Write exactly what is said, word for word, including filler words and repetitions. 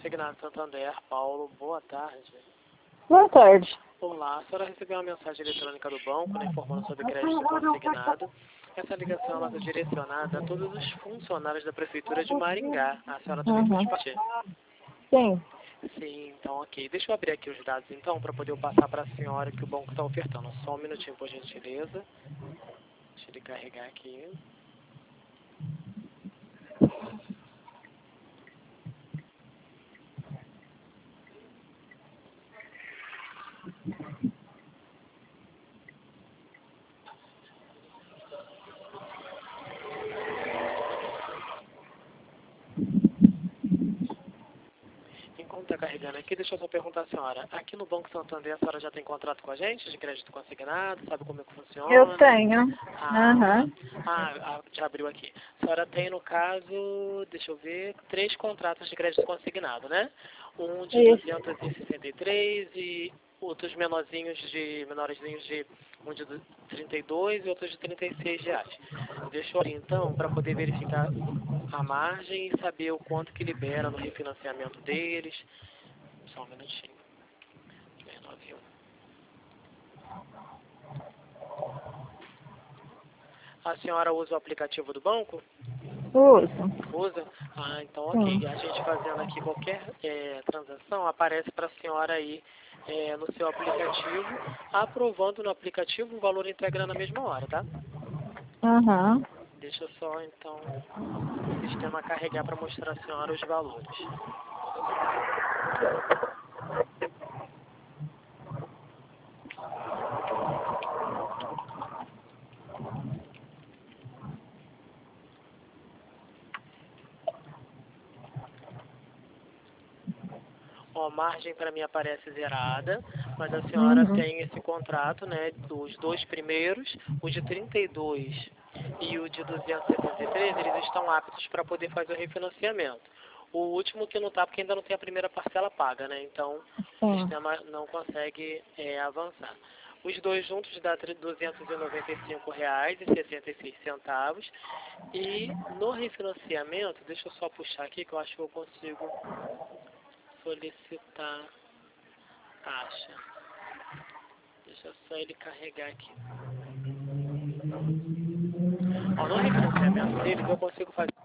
Consignado Santander, Paulo, boa tarde. Boa tarde. Olá, a senhora recebeu uma mensagem eletrônica do banco, né, informando sobre crédito consignado. Essa ligação ela é direcionada a todos os funcionários da Prefeitura de Maringá. A senhora também faz Uhum. parte? Sim. Sim, então ok. Deixa eu abrir aqui os dados então, para poder eu passar para a senhora que o banco está ofertando. Só um minutinho, por gentileza. Deixa ele carregar aqui. Enquanto está carregando aqui, deixa eu só perguntar à senhora. Aqui no Banco Santander, a senhora já tem contrato com a gente de crédito consignado? Sabe como é que funciona? Eu tenho. Ah, Aham. ah, ah, já abriu aqui. A senhora tem, no caso, deixa eu ver, três contratos de crédito consignado, né? Um de Isso. duzentos e sessenta e três e outros menorzinhos de, menorzinhos de, um de trinta e dois e outros de trinta e seis reais. Deixa eu abrir então, para poder verificar a margem e saber o quanto que libera no refinanciamento deles. Só um minutinho. seis nove um. A senhora usa o aplicativo do banco? Uso. Usa? Ah, então Sim. ok. A gente fazendo aqui qualquer é, transação, aparece para a senhora aí é, no seu aplicativo, aprovando no aplicativo o valor integrando na mesma hora, tá? Aham. Deixa eu só então o sistema carregar para mostrar à senhora os valores. Ó, margem para mim aparece zerada, mas a senhora Uhum. tem esse contrato, né, dos dois primeiros, o de trinta e dois e o de duzentos e sessenta e três, eles estão aptos para poder fazer o refinanciamento. O último que não está, porque ainda não tem a primeira parcela paga, né, então o Sim. sistema não consegue é, avançar. Os dois juntos dá duzentos e noventa e cinco reais e sessenta e seis centavos. E no refinanciamento, deixa eu só puxar aqui que eu acho que eu consigo solicitar taxa. Deixa só ele carregar aqui. Ó, no refinanciamento deles eu consigo fazer